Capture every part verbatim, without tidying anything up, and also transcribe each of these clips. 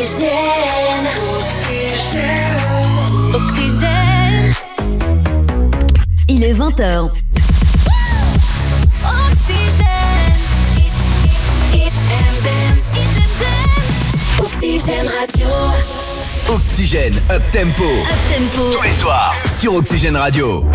Oxygène. Oxygène. Oxygène. Il est vingt heures. Oxygène. Hit and dance. Hit and dance. Oxygène Radio. Oxygène Up Tempo. Up Tempo. Tous les soirs sur Oxygène Radio.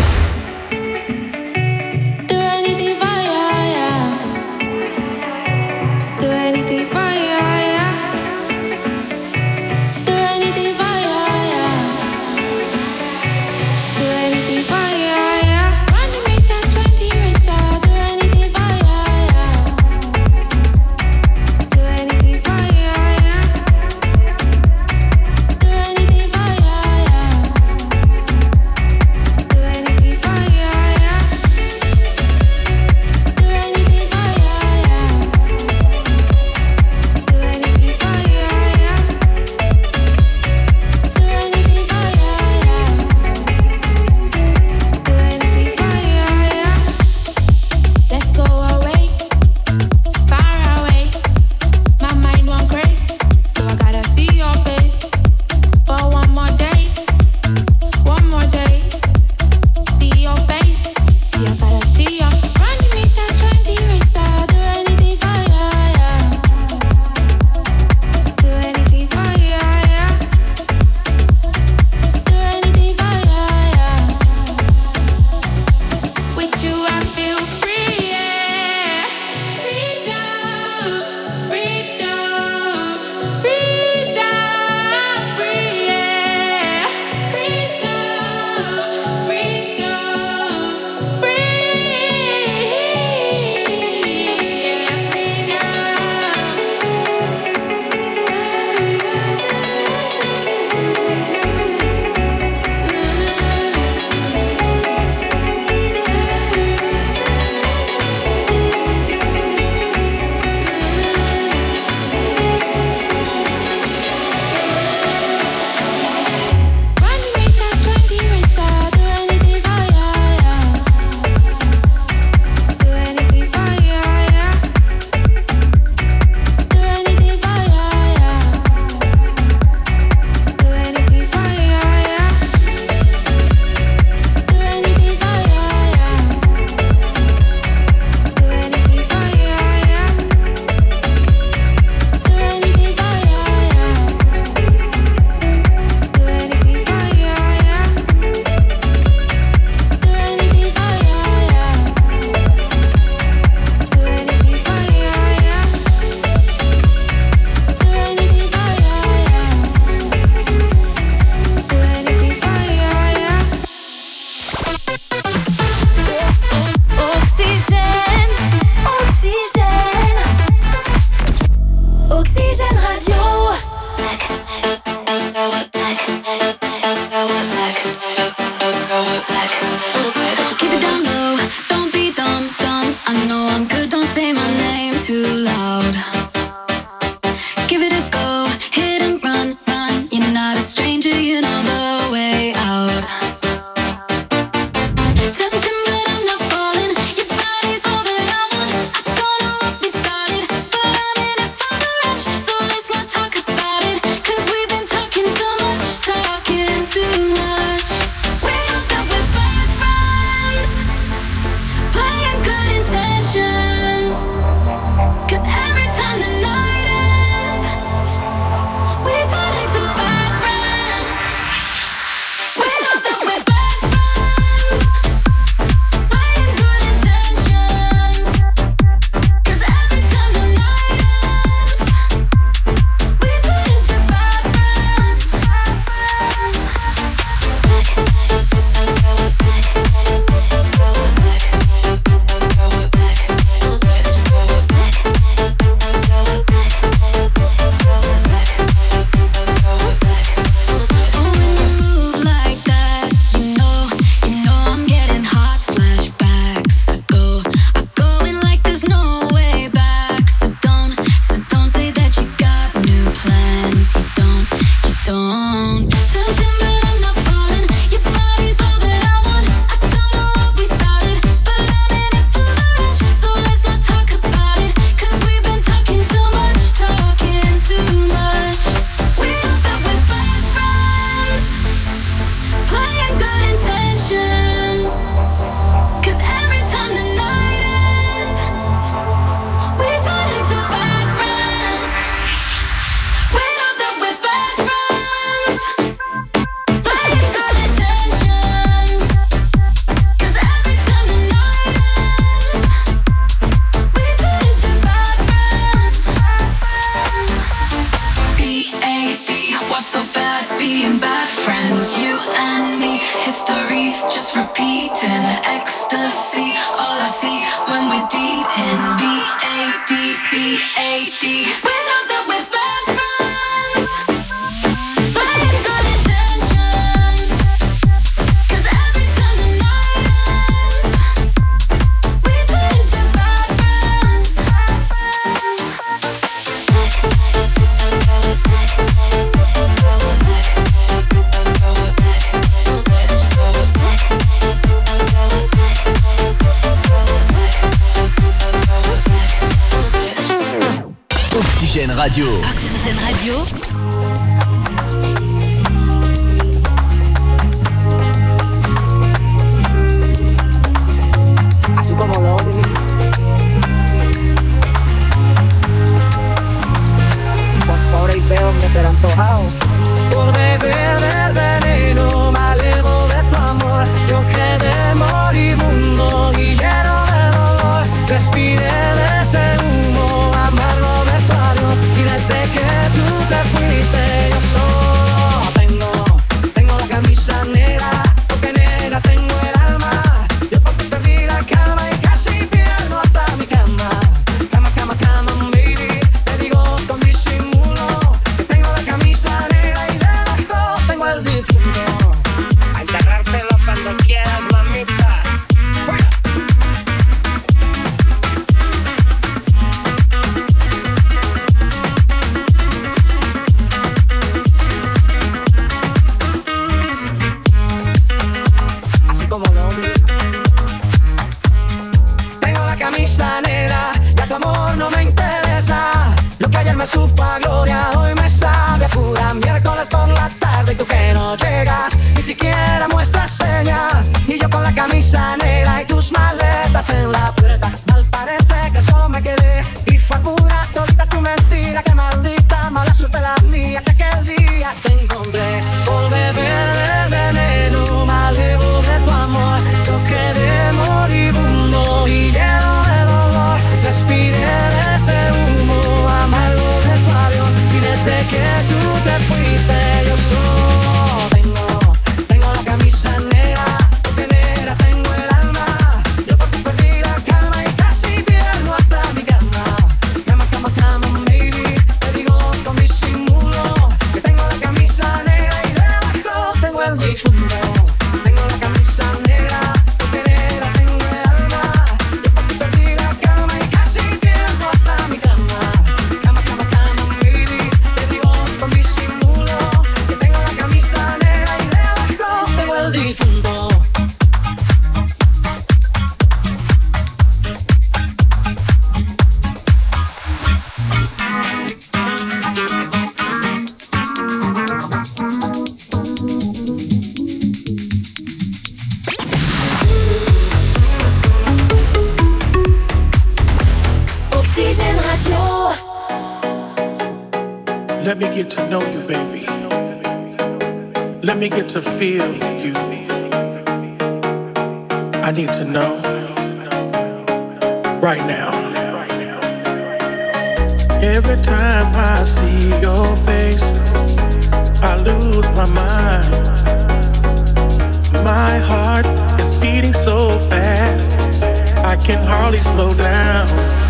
Cause every time that ecstasy. All I see when we're deep in B A D, B A D. We know that we're bad friends, playing good intentions. 'Cause every time the night ends, we turn into bad friends. Oxygène Radio. Oxygène Radio. Así como lo vi. Por pobre y feo me espero antojado. Por beber del veneno me alejo de tu amor. Yo quedé moribundo y lleno de dolor. Respiré de ese humo amargo de tu adiós. Y desde que tú te fuiste yo solo tengo, tengo la camisa negra, porque negra tengo el alma. Yo por ti perdí la calma y casi pierdo hasta mi cama. Cama, cama, cama, baby. Te digo con disimulo que tengo la camisa negra y debajo tengo el difunto. A enterrártelo cuando quieras, mamita. Así como lo vi. Tengo la camisa negra, ya tu amor no me interesa. Lo que ayer me supo a gloria, hoy me sabe a pura. Miércoles por la tarde y tú que no llegas, ni siquiera muestras señas. Y yo con la camisa negra y tus maletas en la puerta. Al parece que solo me quedé y fue pura todita tu mentira. Que maldita mala suerte la mía, que aquel día te encontré. Por beber del veneno me alejo de tu amor. Yo quedé moribundo y lleno de dolor. Respiré de ese humo amargo de tu adiós. Y desde que tú te fuiste yo solo tengo, tengo la camisa negra, porque negra tengo el alma. Yo por ti perdí la calma y casi pierdo hasta mi cama. Cama, cama, cama, baby. Te digo con disimulo que tengo la camisa negra y debajo tengo el difunto. Tengo la camisa negra, porque negra tengo el alma. Yo por ti perdí la calma y casi pierdo hasta mi cama. Cama, cama, cama, baby. Te digo con disimulo que tengo la camisa negra y debajo tengo el difunto. Oxygène Radio. Let me get to know you, baby. Let me get to feel you. I need to know right now. Every time I see your face, I lose my mind. My heart is beating so fast, I can hardly slow down.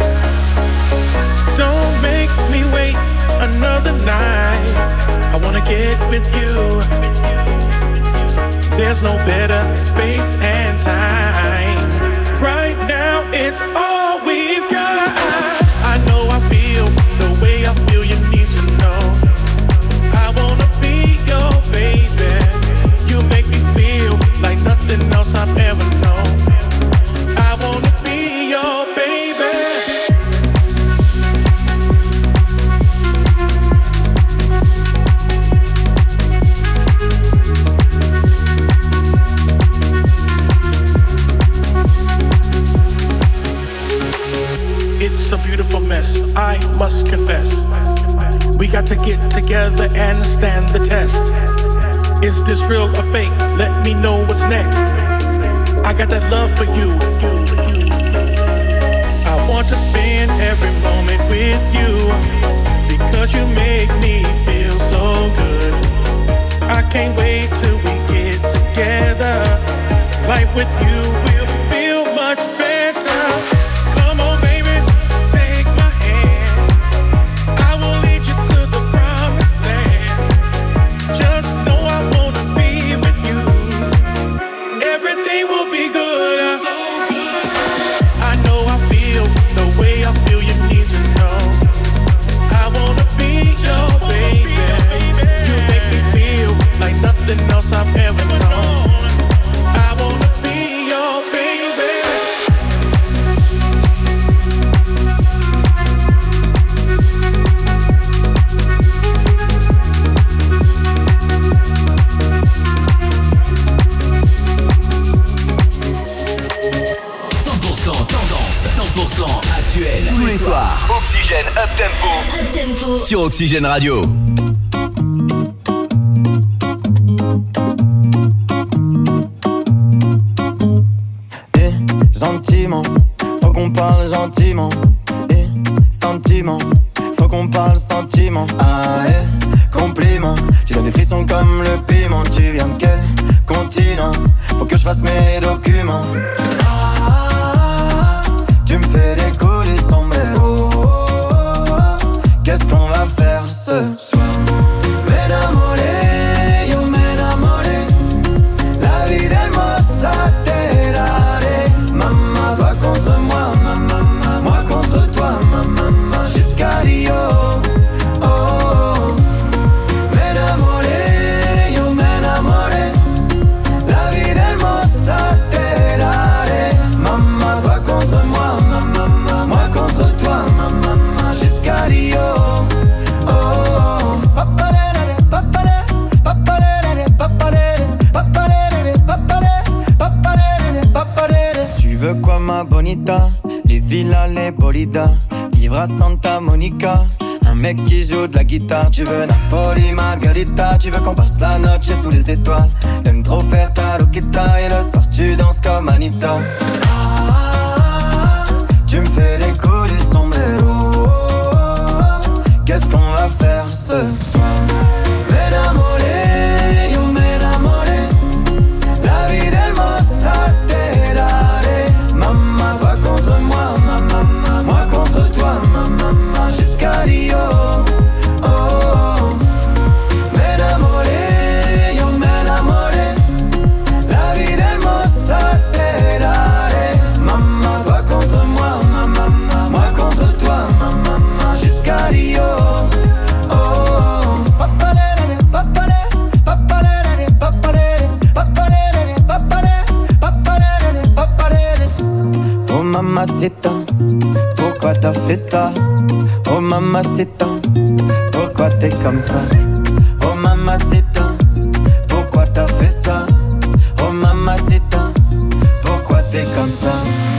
Don't make me wait another night. I wanna get with you. There's no better space and time. Right now it's all we've got. I know I feel the way I feel, you need to know. I wanna be your baby. You make me feel like nothing else I've ever known. I wanna be your baby. It's a beautiful mess, I must confess. We got to get together and stand the test. Is this real or fake? Let me know what's next. I got that love for you. I want to spend every moment with you, because you make me feel so good. can't wait till we get together. Life with you will feel Actuel, tous les soirs. Oxygène Up Tempo. Up Tempo. Sur Oxygène Radio. Et gentiment, faut qu'on parle gentiment. Et sentiment, faut qu'on parle sentiment. Ah et compliment, tu as des frissons comme le piment. Tu viens de quel continent? Faut que je fasse mes documents. Ah, tu me fais décoller son mélo. Qu'est-ce qu'on va faire ce soir? M'enamoré, yo m'enamoré. La vie d'Hermosa te daré. Maman, toi contre moi, maman, moi contre toi, maman, jusqu'à Rio. Oh, oh. M'enamoré, yo m'enamoré. La vie d'Hermosa te daré. Maman, toi contre moi, maman, moi contre toi, maman, jusqu'à Rio. Oh, oh. Papalere, papalere, papalere, papalere, papalere, papalere, papalere, papalere. Tu veux quoi ma bonita? Les villas, les bolidas, vivre à Santa Monica. Un mec qui joue de la guitare. Tu veux Napoli, Margarita. Tu veux qu'on passe la noche sous les étoiles. T'aimes trop faire ta loquita. Et le soir tu danses comme Anita. Ah, tu me fais décoller son mélo. Qu'est-ce qu'on va faire ce soir? M'enamoré, yo m'enamoré. La vie d'Hermosa te daré. Maman, toi contre moi, maman, moi contre toi, maman, jusqu'à Rio. Oh, oh. M'enamoré, yo m'enamoré. La vie d'Hermosa te daré. Maman, toi contre moi, maman, moi contre toi, maman, jusqu'à Rio. Oh, oh. Papalere, papalere, papalere, papalere, papalere, papalere, papalere, papalere. Oh mamacita, pourquoi t'as fait ça? Oh mamacita, pourquoi t'es comme ça? Oh mamacita, pourquoi t'as fait ça? Oh mamacita, pourquoi t'es comme ça?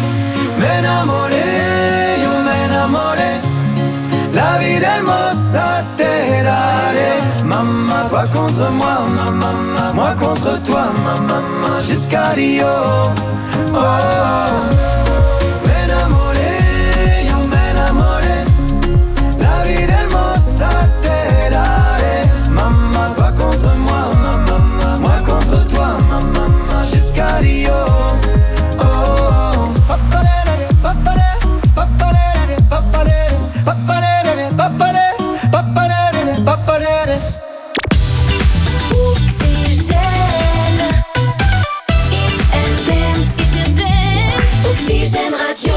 M'enamoré, yo m'enamoré. La vie d'Hermosa te daré. Maman, toi contre moi, maman, moi contre toi, maman, jusqu'à Rio. Oh, oh. M'enamoré, yo m'enamoré. La vie d'Hermosa te daré. Maman, toi contre moi, maman, moi contre toi, maman, jusqu'à Rio. Oh, oh. Papalere, papalere, papalere, papalere, papalere, papalere, papalere, papalere. Oxygène. Hit and dance. Hit and dance. Oxygène Radio.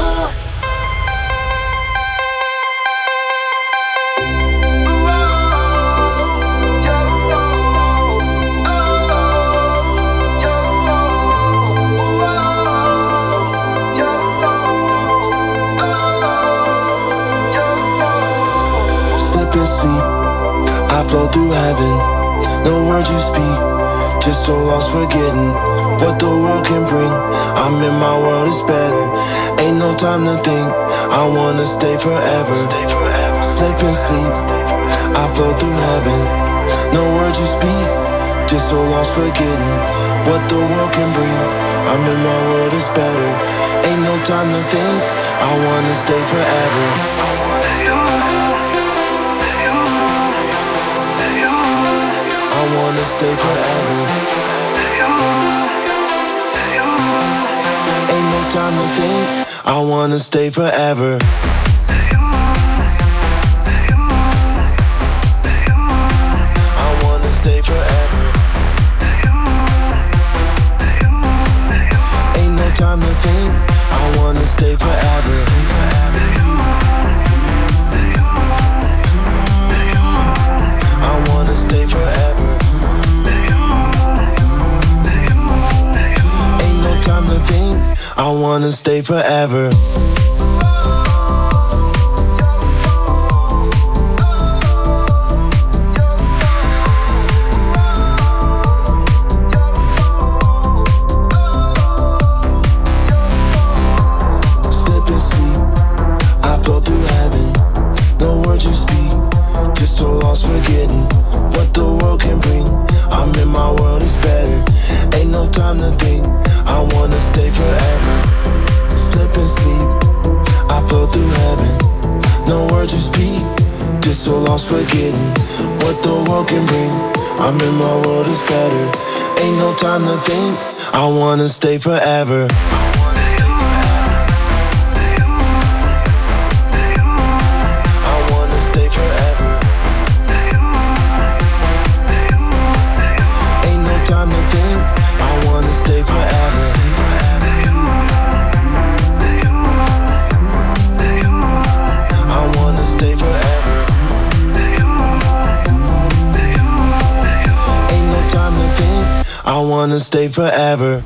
Slip and sleep, I flow through heaven. No words you speak, just so lost forgetting what the world can bring. I'm in my world, it's better. Ain't no time to think, I wanna stay forever. Slip and sleep, I flow through heaven. No words you speak, just so lost forgetting what the world can bring. I'm in my world, it's better. Ain't no time to think, I wanna stay forever. I wanna stay forever. Ain't no time to think, I wanna stay forever. I wanna stay forever. Ain't no time to think, I wanna stay forever. I wanna stay forever. Ain't no time to think, I wanna stay forever. fell through heaven. No words you speak, just so lost forgetting what the world can bring. I'm in my world, it's better. Ain't no time to think, I wanna stay forever. Slip and sleep, I fell through heaven. No words you speak, just so lost forgetting what the world can bring. I'm in my world, it's better. Ain't no time to think, I wanna stay forever. I wanna stay forever.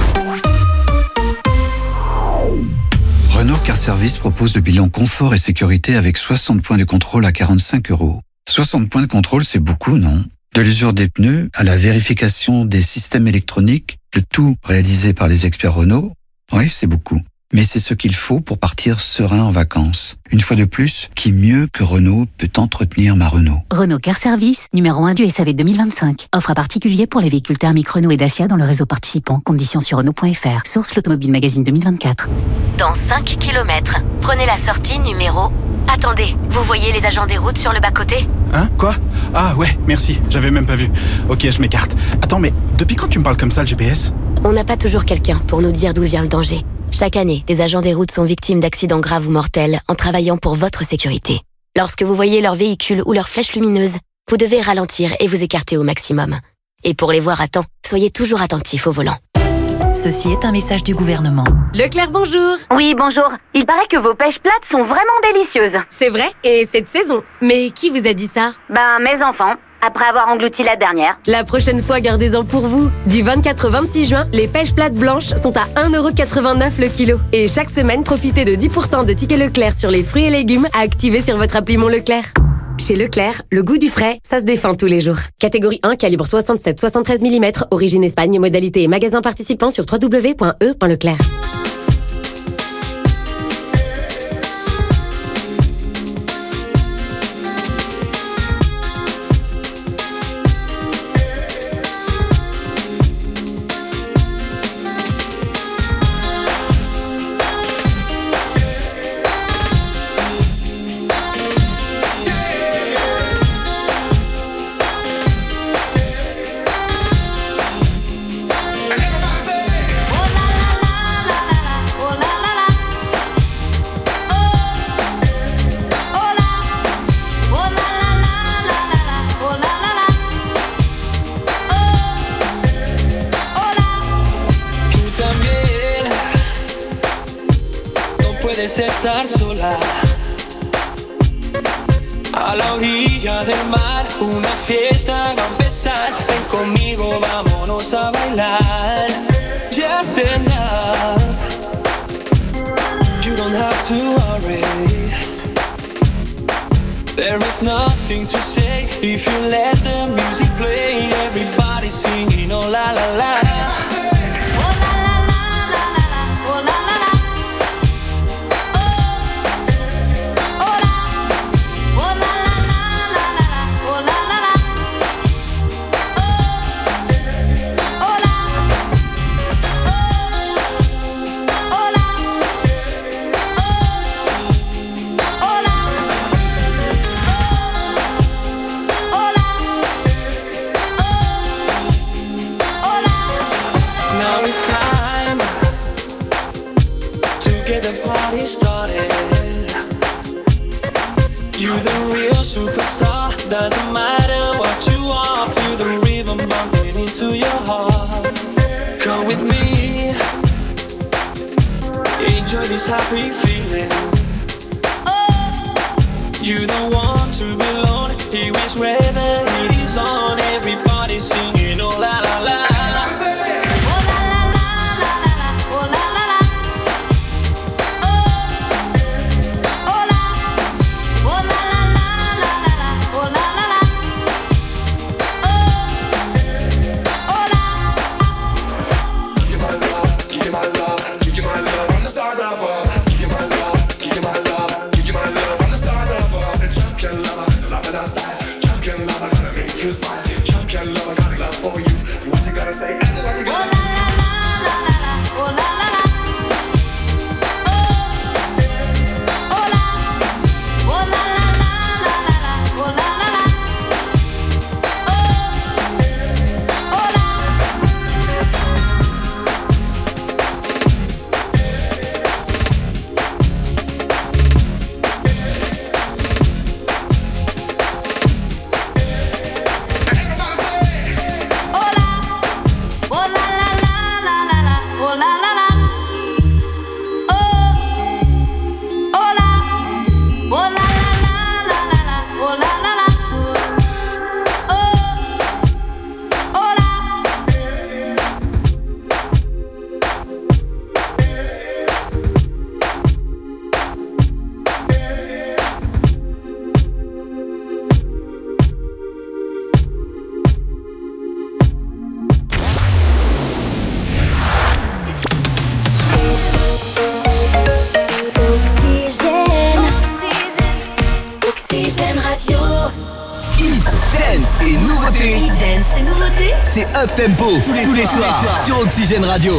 Renault Car Service propose le bilan confort et sécurité avec soixante points de contrôle à quarante-cinq euros. soixante points de contrôle, c'est beaucoup, non? De l'usure des pneus à la vérification des systèmes électroniques, le tout réalisé par les experts Renault. Oui, c'est beaucoup. Mais c'est ce qu'il faut pour partir serein en vacances. Une fois de plus, qui mieux que Renault peut entretenir ma Renault? Renault Car Service, numéro un du S A V deux mille vingt-cinq. Offre à particulier pour les véhicules thermiques Renault et Dacia dans le réseau participant. Conditions sur Renault point F R. Source l'Automobile Magazine deux mille vingt-quatre. Dans cinq kilomètres, prenez la sortie numéro... Attendez, vous voyez les agents des routes sur le bas-côté? Hein? Quoi? Ah ouais, merci, j'avais même pas vu. Ok, je m'écarte. Attends, mais depuis quand tu me parles comme ça, le G P S? On n'a pas toujours quelqu'un pour nous dire d'où vient le danger. Chaque année, des agents des routes sont victimes d'accidents graves ou mortels en travaillant pour votre sécurité. Lorsque vous voyez leur véhicule ou leur flèche lumineuse, vous devez ralentir et vous écarter au maximum. Et pour les voir à temps, soyez toujours attentifs au volant. Ceci est un message du gouvernement. Leclerc, bonjour. Oui, bonjour. Il paraît que vos pêches plates sont vraiment délicieuses. C'est vrai, et cette saison. Mais qui vous a dit ça? Ben, mes enfants, après avoir englouti la dernière. La prochaine fois, gardez-en pour vous. Du vingt-quatre au vingt-six juin, les pêches plates blanches sont à un euro quatre-vingt-neuf le kilo. Et chaque semaine, profitez de dix pour cent de tickets Leclerc sur les fruits et légumes à activer sur votre appli Mon Leclerc. Chez Leclerc, le goût du frais, ça se défend tous les jours. Catégorie un, calibre soixante-sept à soixante-treize millimètres, origine Espagne, modalité et magasin participant sur w w w point e point leclerc. Estar sola a la orilla del mar, una fiesta va a empezar. Ven conmigo, vámonos a bailar. Just enough, you don't have to worry. There is nothing to say if you let the music play. Everybody singing, oh la la la. Started. You're the real superstar. Doesn't matter what you are. Feel the rhythm bumping into your heart. Come with me. Enjoy this happy feeling. You don't want to be alone. Here is where the heat is on. Everybody singing, oh la la la. Give you my love, give you my love, Dance et nouveautés. Dance et nouveautés. C'est Up Tempo tous les, tous les soirs, soirs, soirs sur Oxygène Radio.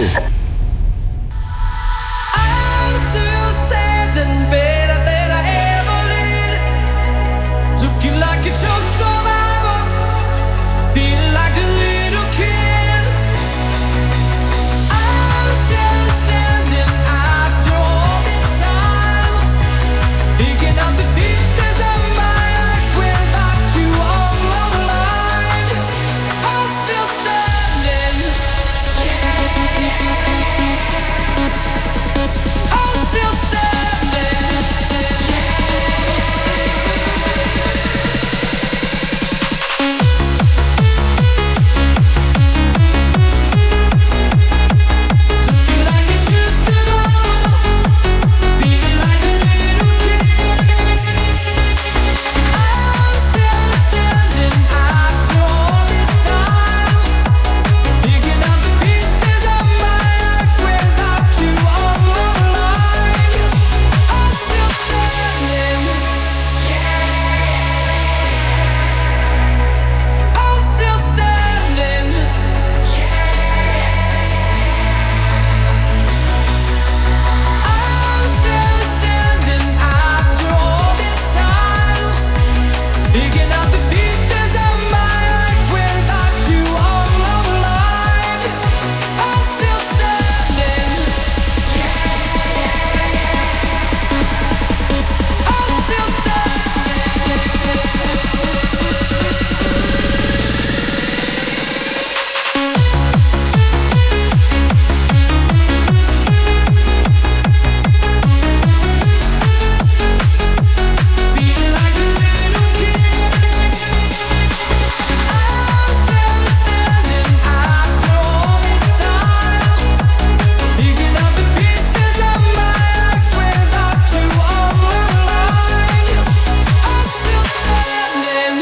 I'm still standing better than I ever did. Looking like a true survivor, feeling like a little kid. I'm still standing after all this time, picking up the pieces of my life without you on my line. I'm still standing. I'm still standing. Looking like it used to know, feeling like a little kid. I'm still standing after all this time, picking up the pieces of my life without you on my line. I'm still standing. I'm still standing. I'm still standing after all this time, picking up the pieces of my life without you on my line. I'm still standing. I'm still feeling like a little kid. I'm still standing after all this time, picking up the pieces of my life without you on my line. I'm still standing.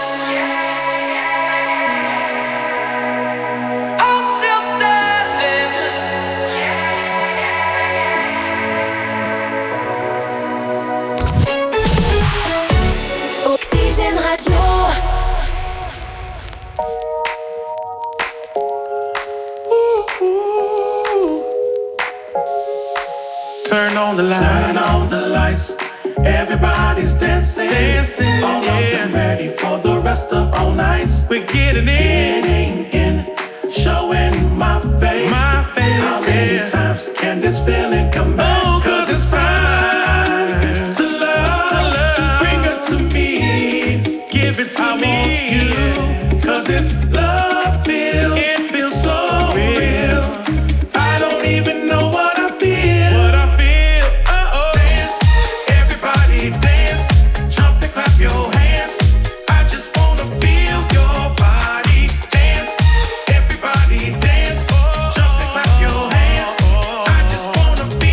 I'm still standing. Oxygène Radio. Turn on the lights. Turn on the lights. Everybody's dancing. Dancing. All of them ready for the rest of all nights. We're getting in. Getting in. Showing my face. My face. How many yeah. times can this feeling come back? Oh, cause it's fine to love. To love. Bring it to me. Give it to I me. Want you. Cause this love feels. It feels so real. I don't even know what I feel. What I feel. Uh-oh. Dance. Everybody dance. Jump and clap your hands. I just wanna feel your body. Dance. Everybody dance. Jump and clap your hands. I just wanna feel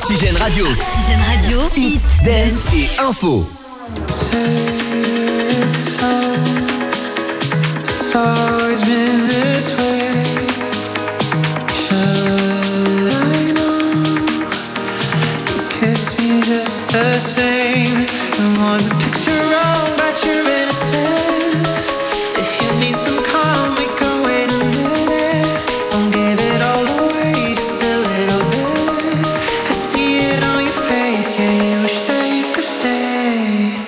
Oxygène Radio. Oxygène Radio. Hit, dance et info. It's always been this way. Should I know? You kiss me just the same. It was a picture wrong about your innocence. If you need some calm, we can wait a minute. Don't give it all away, just a little bit. I see it on your face, yeah, you wish that you could stay.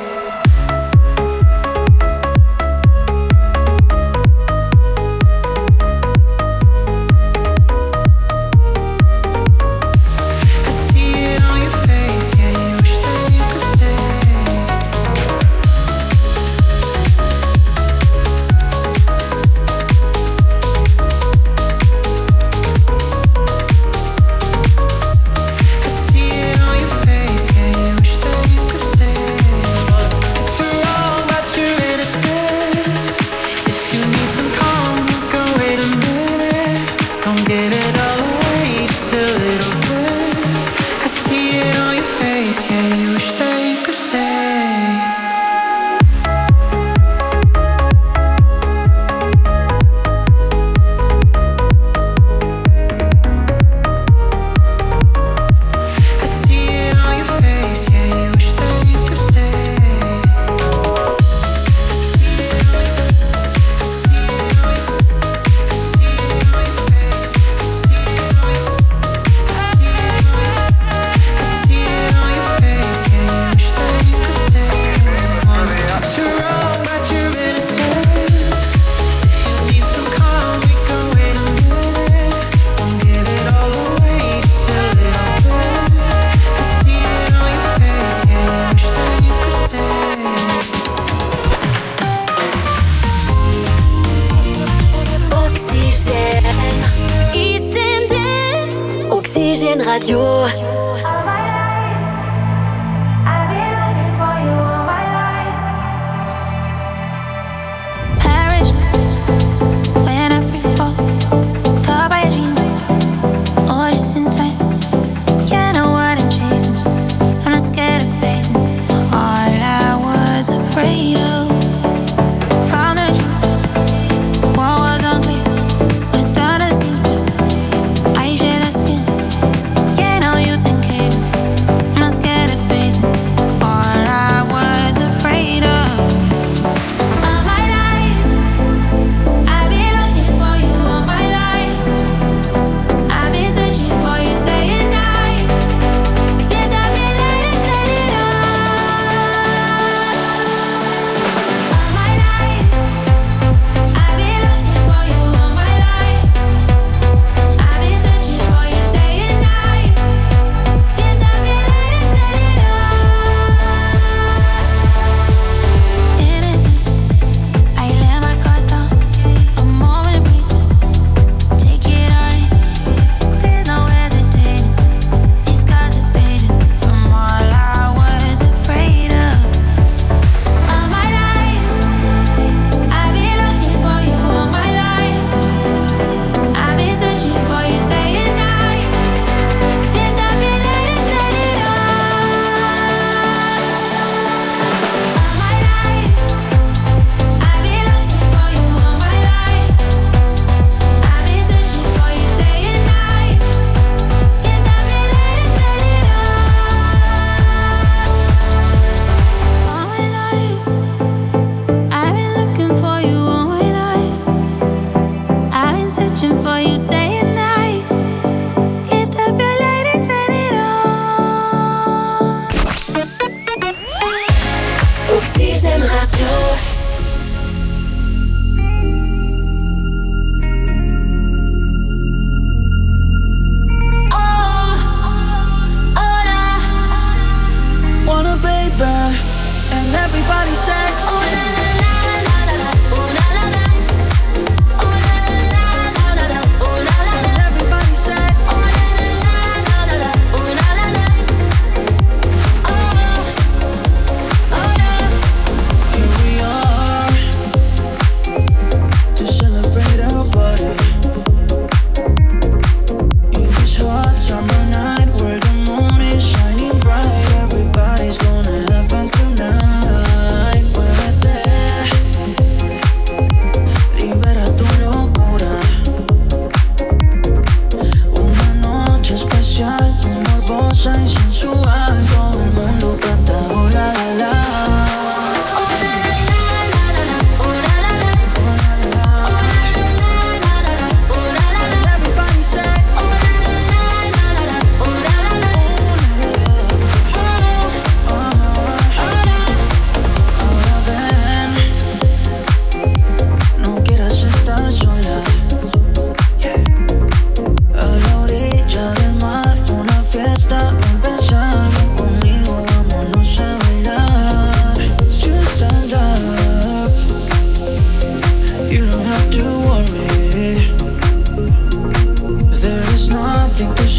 Radio. You say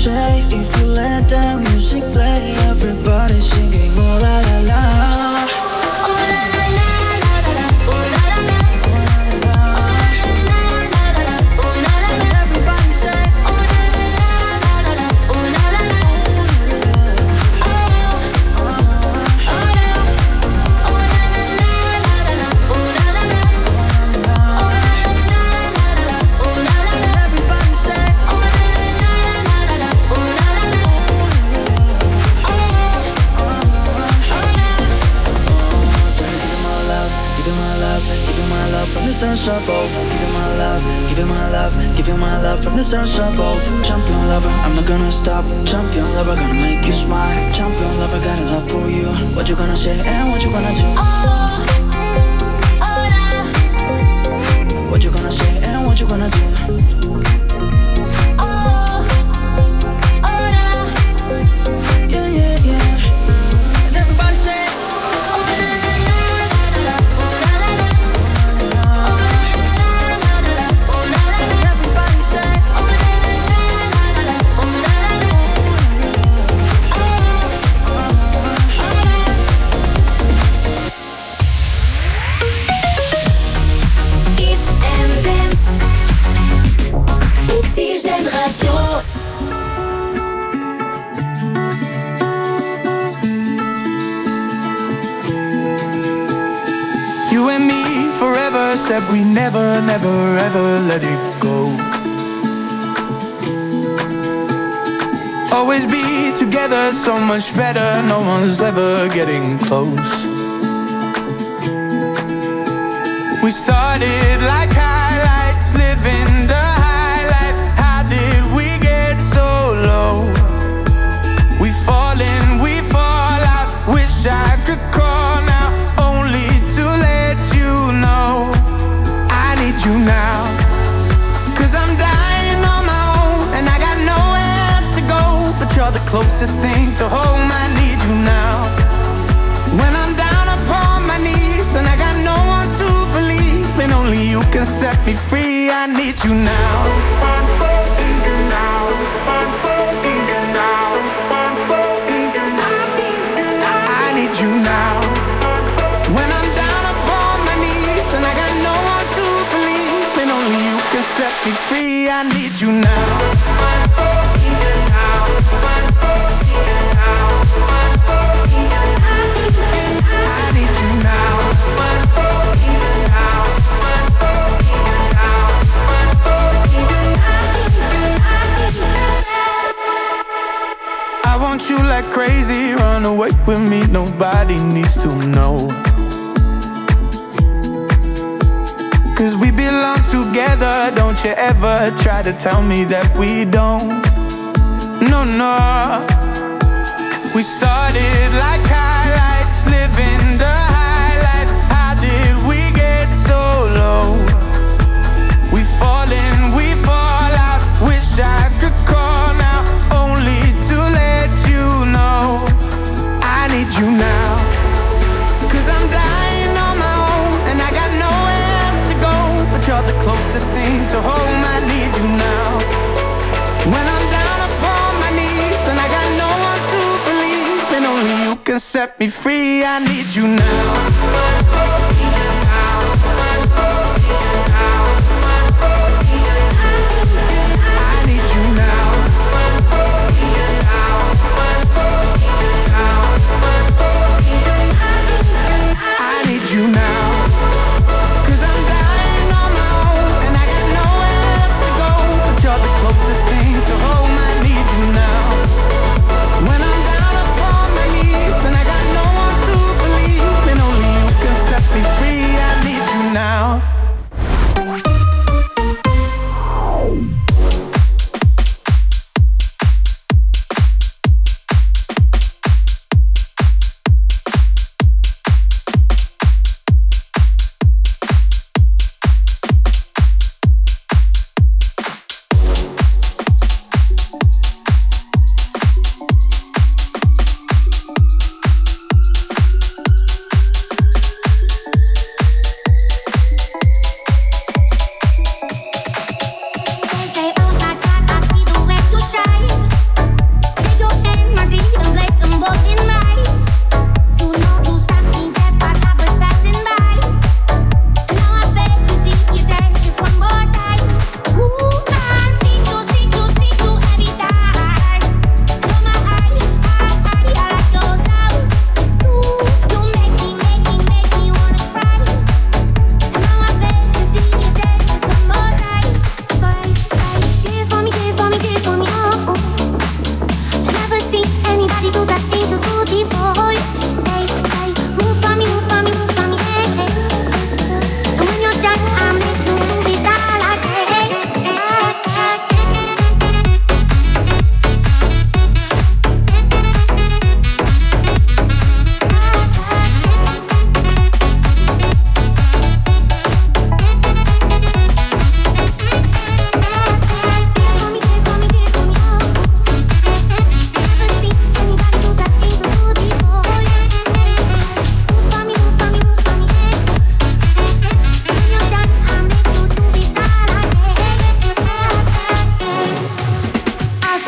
say if you let the music play? Everybody singing oh la la la. From the stars above, give you my love, give you my love, give you my love from the stars above. Champion lover, I'm not gonna stop. Champion lover, gonna make you smile. Champion lover, got a love for you. What you gonna say and what you gonna do? Oh, oh, nah. What you gonna say and what you gonna do? Oh, oh, nah. Yeah, yeah, yeah. And everybody say. Oxygène Radio. You and me forever, said we never, never, ever let it go. Always be together, so much better, no one's ever getting close. We started like highlights, living the high life. How did we get so low? We fall in, we fall out. Wish I could call now, only to let you know I need you now. Cause I'm dying on my own, and I got nowhere else to go. But you're the closest thing to home, I need you now. When I'm down upon my knees, and I got no one to believe, and only you can set me free, I need you now. I need you now. When I'm down upon my knees, and I got no one to believe, and only you can set me free, I need you now. I want you like crazy, run away with me, nobody needs to know. Cause we belong together, don't you ever try to tell me that we don't. No, no. We started like highlights, living the high life. How did we get so low? We fall in, we fall out. Wish I could call now, only to let you know I need you now. Cause I'm dying on my own, and I got nowhere else to go. But you're the closest thing to home, I need you now. When I'm down upon my knees, and I got no one to believe, and only you can set me free, I need you now. You now, cause I'm dying on my own, and I got nowhere else to go. But you're the closest thing to home, I need you now. When I'm down upon my knees, and I got no one to believe, and only you can set me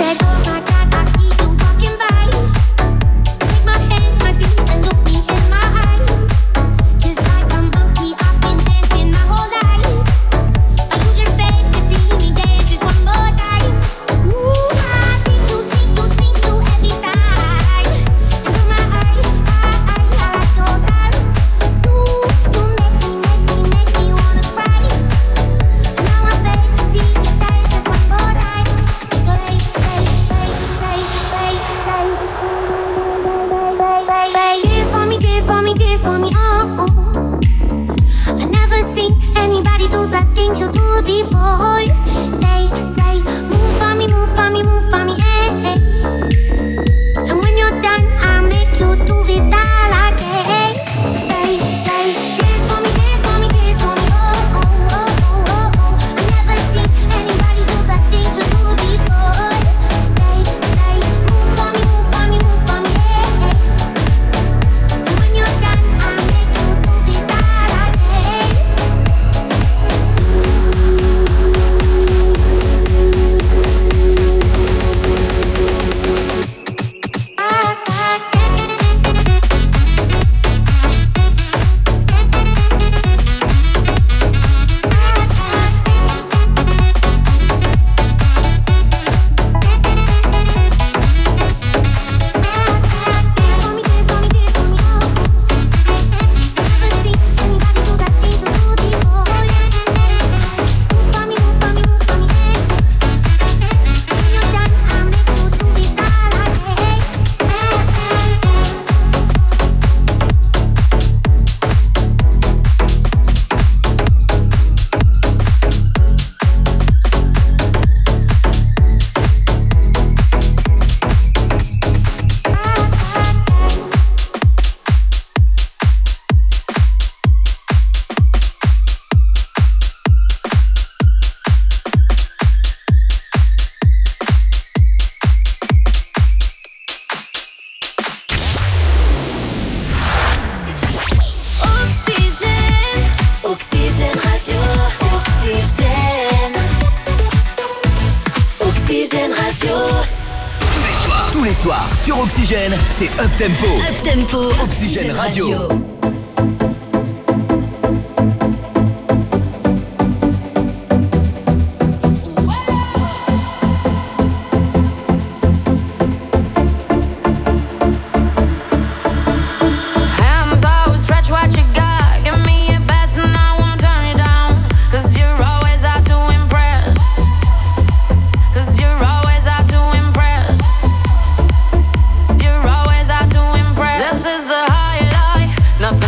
Tous les soirs sur Oxygène, c'est Up Tempo. Up Tempo, Oxygène Radio. Nothing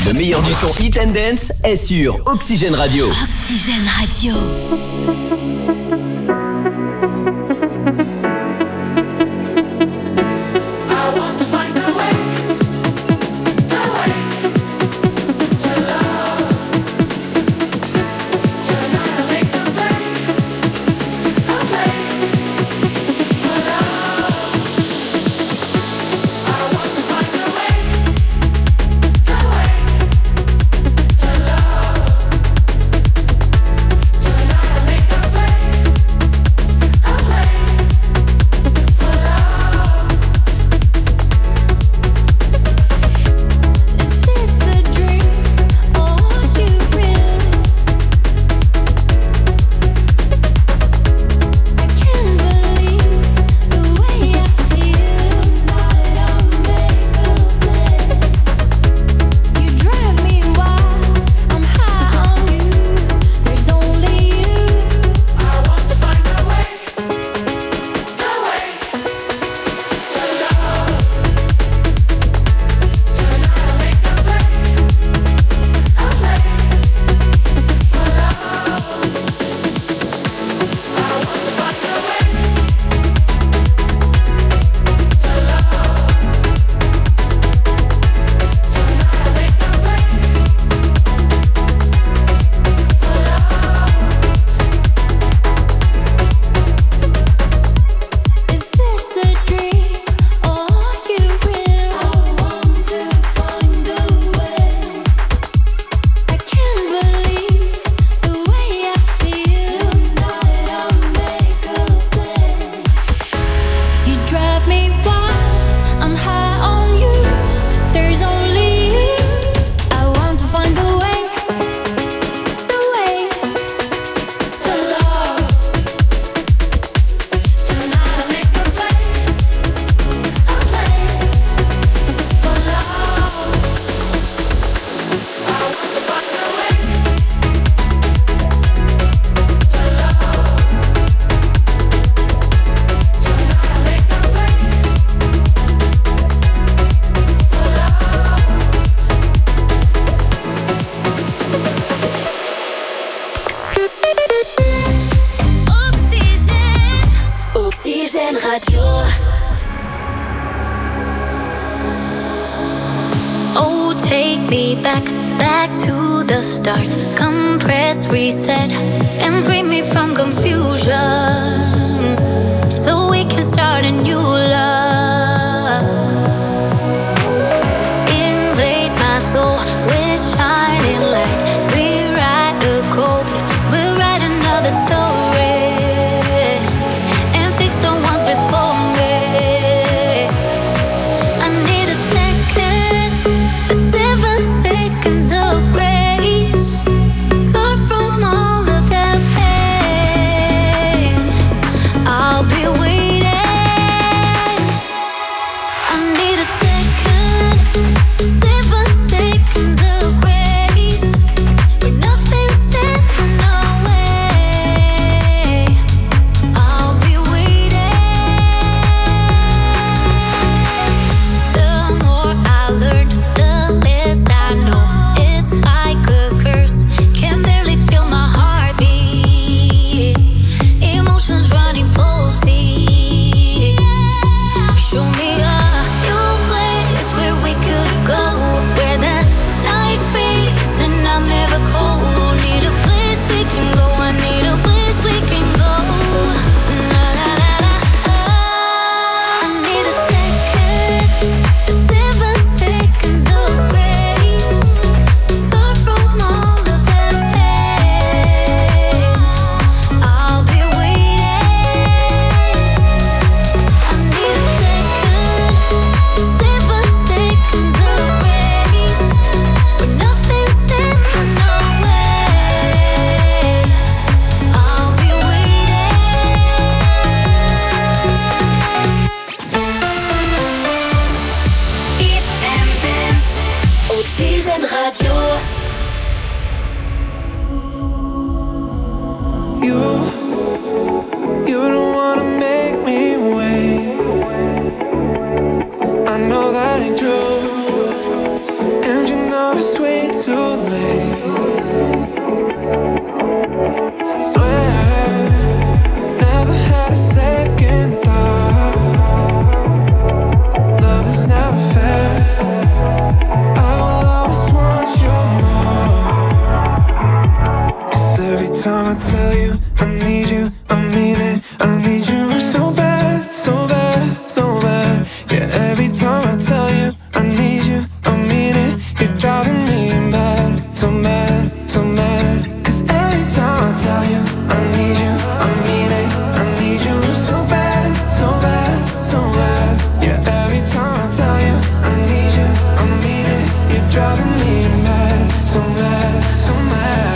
Le meilleur du son Hit and Dance est sur Oxygène Radio. Oxygène Radio. I know that ain't true, and you know it's sweet. too late. Swear, never had a second thought. Love is never fair. I will always want you more. Cause every time I tell you I need you, I mean it. I need you so bad, so bad, so bad. Yeah, every time I tell you I need you, I mean it. You're driving me mad, so mad, so mad. Cause every time I tell you I need you, I mean it. I need you so bad, so bad, so bad. Yeah, every time I tell you I need you, I mean it. You're driving me mad, so mad, so mad.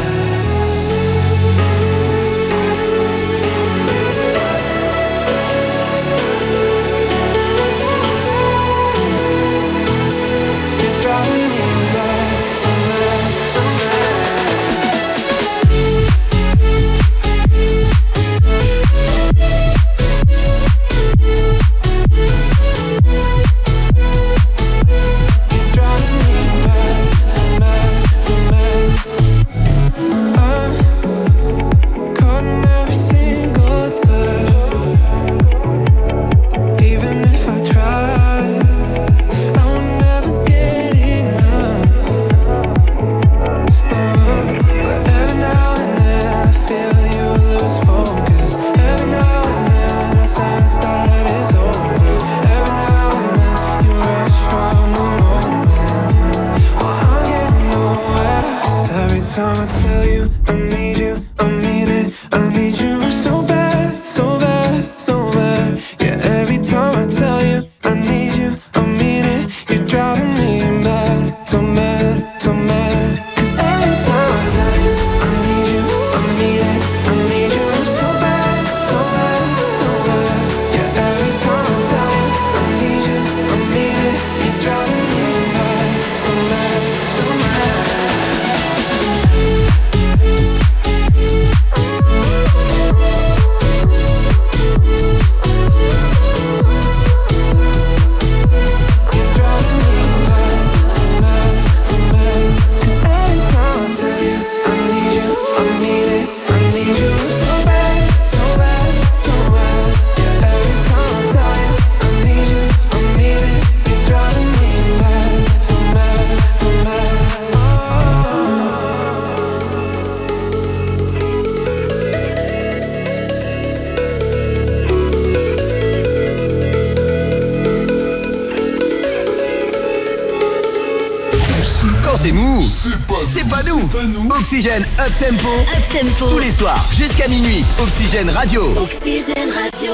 Oxygène Up Tempo. Up Tempo. Tous les soirs jusqu'à minuit. Oxygène Radio. Oxygène Radio.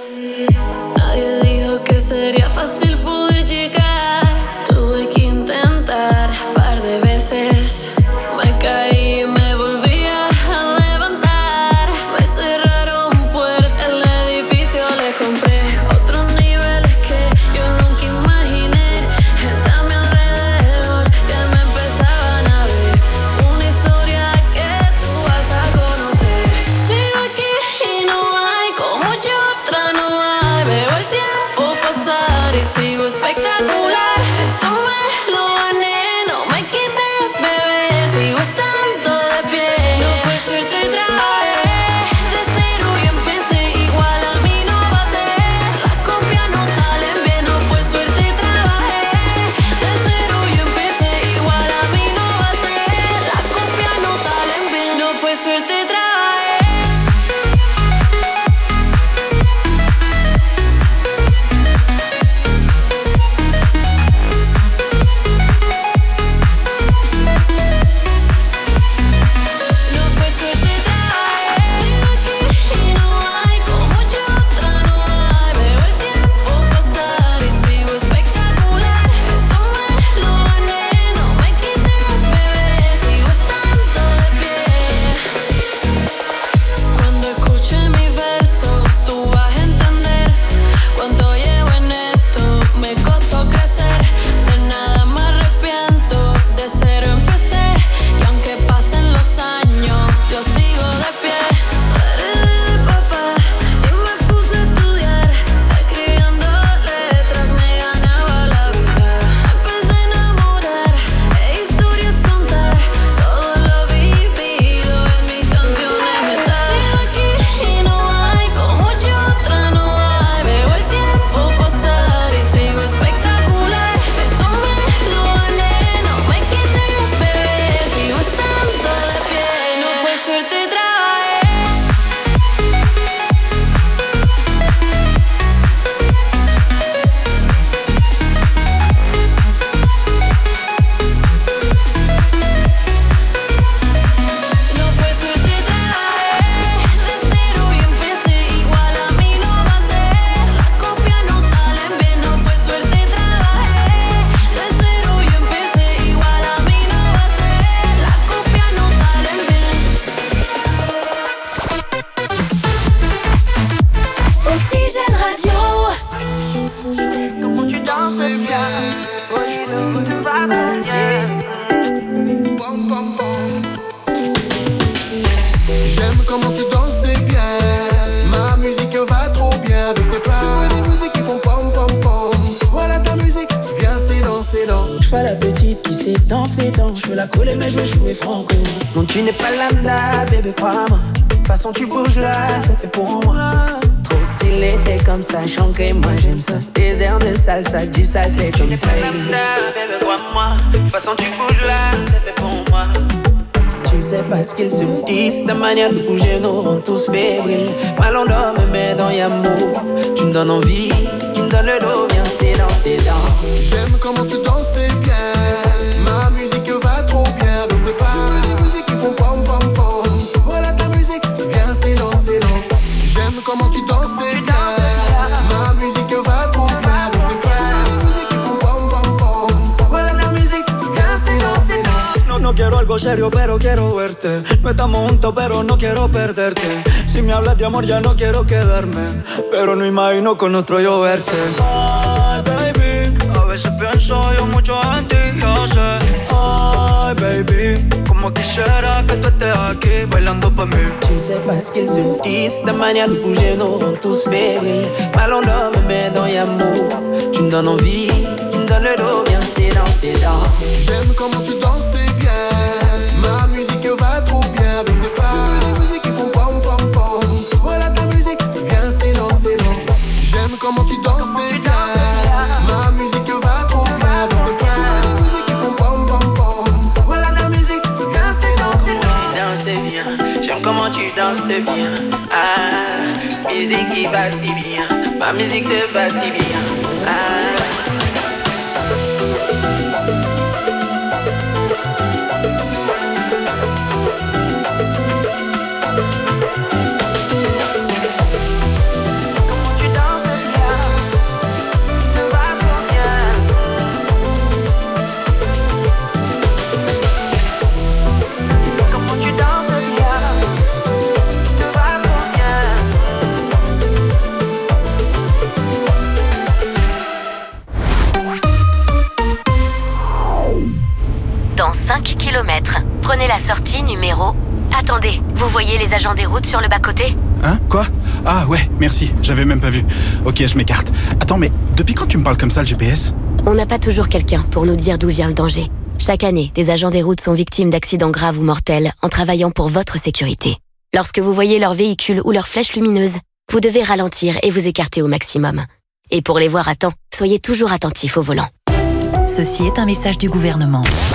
Nadie dijo que sería fácil poder llegar. Tuve que intentar par de veces. Me caí y me volví a levantar. Me cerraron puertas, el edificio le compré. Otros niveles que yo nunca imaginé. Gente a mi alrededor que me empezaban a ver. Una historia que tú vas a conocer. Sigo aquí y no hay como yo, otra no hay. Veo el tiempo pasar y sigo espectacular. pom pom pom. J'aime comment tu danses, c'est bien. Ma musique va trop bien avec tes pas. Tu veux des musiques qui font pom pom pom. Voilà ta musique, viens c'est lent, c'est lent. Je vois la petite qui sait danser dans. Je veux la coller mais je veux jouer franco. Non tu n'es pas lambda, bébé crois-moi. De toute façon tu bouges là, ça fait pour moi. Trop stylé, t'es comme ça, chanté, moi j'aime ça. Des airs de salsa, du ça c'est comme ça. Tu n'es pas lambda, bébé crois-moi. De toute façon tu bouges là, ça fait pour moi. Tu ne sais pas ce qu'ils se disent. Ta manière de bouger nous rend tous fébriles. Mal on dort me met dans l'amour. Tu me donnes envie, tu me donnes le dos. Viens c'est dans, c'est dans. J'aime comment tu danses, c'est bien. Ma musique va trop bien avec tes pas. Tu veux des musiques qui font pom pom pom. Voilà ta musique, viens c'est lent, c'est lent. J'aime comment tu danses, c'est bien. Ma musique va trop bien avec tes pas. Tu veux des musiques qui font pom pom pom. Voilà ta musique, viens c'est lent, c'est lent. No, no quiero algo serio, pero quiero verte. No estamos juntos, pero no quiero perderte. Si me hablas de amor, ya no quiero quedarme. Pero no imagino con otro yo verte. Ay, baby, a veces pienso yo mucho en ti, yo sé. Ay, baby, como quisiera que tú estés aquí bailando pa' mí. Tu ne sais pas ce qu'ils se disent. Ta manière de bouger nous rend tous fébriles. Mal on dort me met dans l'amour. Tu me donnes envie, tu me donnes le dos. Viens c'est dans, c'est dans. J'aime comment tu danses, c'est bien. Ma musique va trop bien avec tes pas. Tu veux des musiques qui font pom pom pom. Voilà ta musique, viens c'est lent, c'est lent. J'aime comment tu danses, c'est bien. Ma musique va trop bien avec tes pas. Tu veux des musiques qui font pom pom pom. Voilà ta musique, viens c'est lent, c'est lent. Tu danses bien, j'aime comment tu danses bien. Ah, musique qui va si bien. Ma musique te va si bien. Ah. cinq kilomètres. Prenez la sortie numéro... Attendez, vous voyez les agents des routes sur le bas-côté ? Hein ? Quoi ? Ah ouais, merci, j'avais même pas vu. Ok, je m'écarte. Attends, mais depuis quand tu me parles comme ça, le G P S ? On n'a pas toujours quelqu'un pour nous dire d'où vient le danger. Chaque année, des agents des routes sont victimes d'accidents graves ou mortels en travaillant pour votre sécurité. Lorsque vous voyez leur véhicule ou leur flèche lumineuse, vous devez ralentir et vous écarter au maximum. Et pour les voir à temps, soyez toujours attentifs au volant. Ceci est un message du gouvernement.